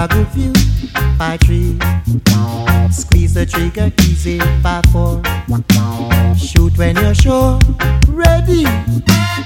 a good view. 5-3. Squeeze the trigger easy. 5-4. Shoot when you're sure. Ready.